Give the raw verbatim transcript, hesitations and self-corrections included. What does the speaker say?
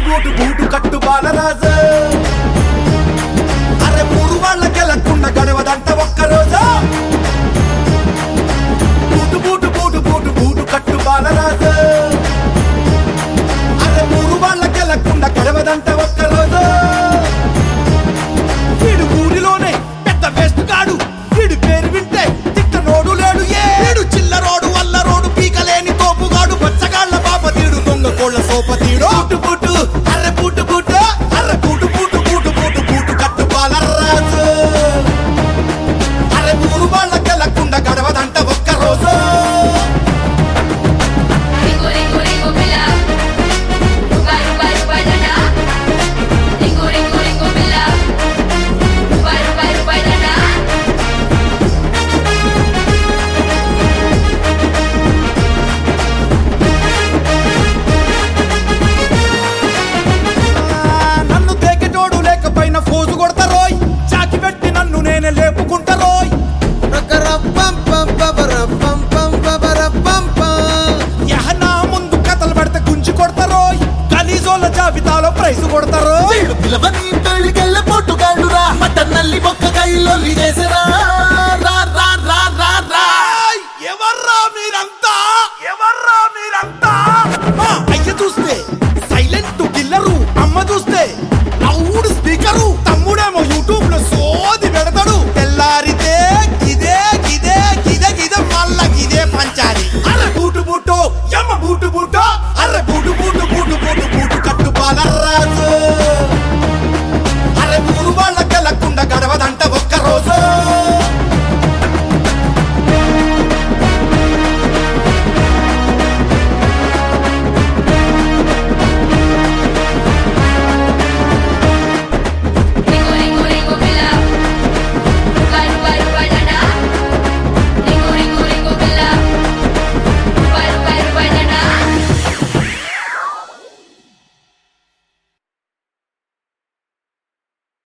boot boot కట్టు బాలరాజు అరే మూడు వాళ్ళకెళ్ళకుండా గడవదంట ఒక్క రోజు boot boot boot boot boot కట్టు బాలరాజు అరే మూడు వాళ్ళకెళ్ళకుండా గడవదంట ఒక్క రోజు వీడు ఊరిలోనే పెద్ద వేస్ట్ కాడు వీడి పేరు వింటే తిట్ట నోడు లేడు ఏ వీడు చిల్లరోడు వల్ల రోడ్డు పీకలేని తోపుగాడు బచ్చగాళ్ళ బాపతీడు దొంగ కోళ్ళ సోపతీడు బూటు బూటు అర్రె బూటు బూటు అర్రె boot boot boot boot boot కట్టు బాలరాజు అర్రె ఊరు వాళ్ళకెళ్ళకుండా గడవదంట ఒక్క రోజు ఫోజు కొడతారోయ్ చాకి పెట్టి నన్ను నేనే లేపుకుంటారోయ్ యహనా ముందు కథలు పడితే గుంజి కొడతారోయ్ గలీజోళ్ళ జాబితాలో ప్రైజ్ కొడతారోయ్ పిలవని పెళ్ళికెళ్ళ పొట్టుగాళ్ళురా మటన్ నల్లి బొక్క కైలో చేసే